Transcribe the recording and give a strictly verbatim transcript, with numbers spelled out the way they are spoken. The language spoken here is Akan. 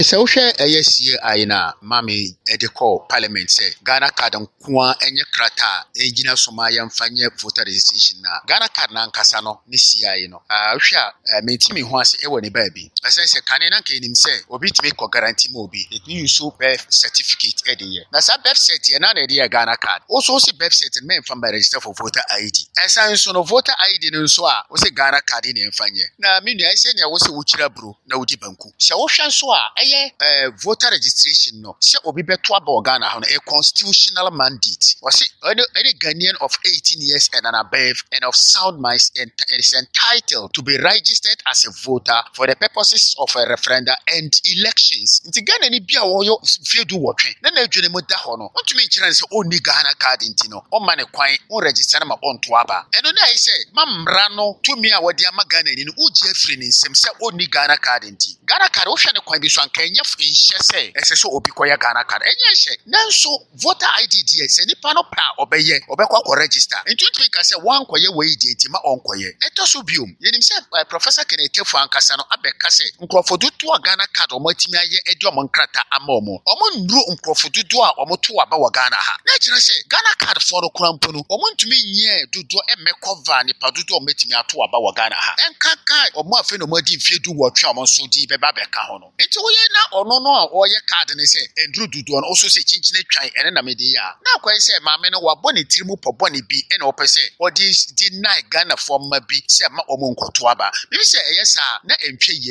So share a yes year aina mami ediko parliament say Ghana card nkoa enye krata engina somaya mfanye voter registration na Ghana card na nkasa no ne sia yi no ah hwa mentimi ho ase e woni baabi esen se kane na nka enim se obi timi ko guarantee mo obi it mean you show birth certificate e de ye na sa birth certificate na na de Ghana card also see birth certificate men from register for voter I D esen so no voter I D no so a wo se Ghana card ne mfanye na me nua esen ya wo se wo kira bro na wo di banku se wo hwan so a Uh, voter registration no se obi beto aba Ghana ha no a constitutional mandate was any, any Ghanaian of eighteen years and above and of sound mind and is entitled to be registered as a voter for the purposes of a referendum and elections. Nti Ghana ni bia wo yo fiedu wotwe na na adwene mu da ho no ontumi nkyerɛ sɛ onni Ghana card nti no o ma ne kwan o register na ma onto aba eno na ai sɛ mamra no tumi a wode ama Ghana ni no uji afiri ne nsem sɛ onni Ghana card nti Ghana card wo hwɛ ne kwan bi so anka enya finhye sɛ ɛsɛ sɛ obi koya Ghana card enya hye nanso voter I D D sɛ nipa no pa obɛyɛ obɛkɔ akɔ register nti ntumi ka sɛ wan koye we di nti ma onkoye eto so biom yenim sɛ uh, Professor Kenneth Tefu ankasa no abɛka sɛ nkrɔfo dodo a Ghana card ɔmatimi ayɛ edi ɔmo nkrata ama ɔmo ɔmo nduru nkrɔfo dodo a ɔmo to aba wɔ Ghana ha na kyerɛ sɛ Ghana card for no krampo no ɔmo ntumi nyɛ dodo emekɔ va nipa dodo ɔmatimi ato aba wɔ Ghana ha enkanka ɔmo afi no madi mfie du wɔtwe ɔmo so di bɛba bɛka ho no nti woyɛ na ɔno no a ɔyɛ card ne sɛ enduru dodo no also sɛ chinchine twan ene na mede ya na kwai sɛ maame no wabɔ ne tiri mu pɔbɔ ne bi ene ɔpɛ sɛ ɔde deny Ghana form ma bi sɛ ma ɔmo nkoto aba bibi sɛ ɛyɛ saa na entwe